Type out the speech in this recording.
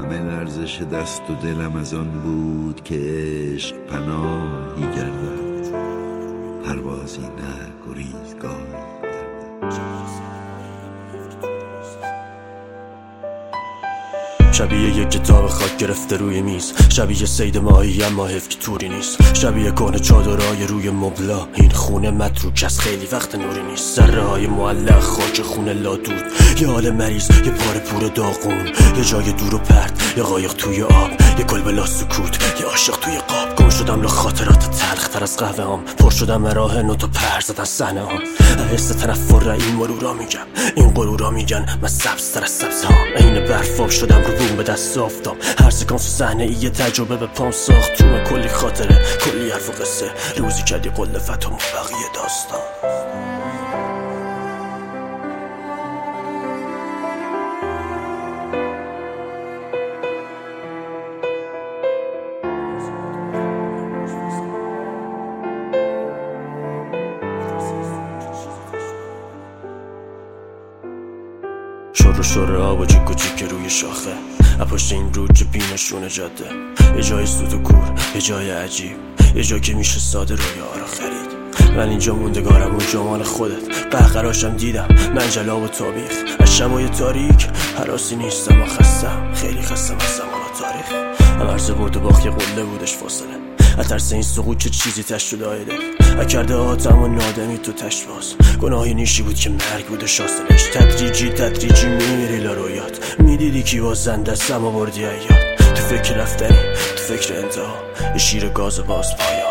همه لرزش دست و دلم از آن بود که عشق پناهی گردد، پروازی نه گریزگاهی شبیه یک کتاب خاک گرفته روی میز، شبیه صید ماهی اما حیف که توری نیست، شبیه کهنه چادرهای روی مبلا، این خونه متروک از خیلی وقت نوری نیست، ذره های معلق خاک خونه لادود، یه حال مریض، یه پاره پور داغون، یه جای دور و پرت، یه قایق توی آب، یه گل بلا سکوت، یه عاشق توی قاب. گم شدم ل خاطرات تلخ تر از قهوه هام، پر شدم راه نوت و پر زدن صحنه هام، حس تنفر این مرورا میگم، این غرورا میگن من سبزتر از سبز هام، عین برفاب شدم رو بوم به دست آفتاب، هر سکانس صحنه ای یه تجربه به پام ساخت، تو من کلی خاطره، کلی حرف و قصه، روزی کردی قل فتام و بقیه داستان. شور آب و جیک و جیک روی شاخه، پشت این رود که بینشونه جاده، یه جای سود و کور، یه جای عجیب، یه جا که میشه ساده رویارا خرید. من اینجا موندگارم اون جمال خودت، قهقراشم دیدم من جلاب و تابیخ، از شبای تاریک حراسی نیستم و خستم، خیلی خستم از زمان و تاریخ. هم عرض برد و باخت یه قله بودش فاصله، از ترس این سقوط چه چیزی تشت شده آیده، اکرده آتم و نادمی تو تشت باز، گناهی نیشی بود که مرگ بود و شاستنش، تدریجی میری لارویات، میدیدی کی بازنده سم و بردی ایاد، تو فکر رفتنی، تو فکر انتها، یه شیر گاز باز پایه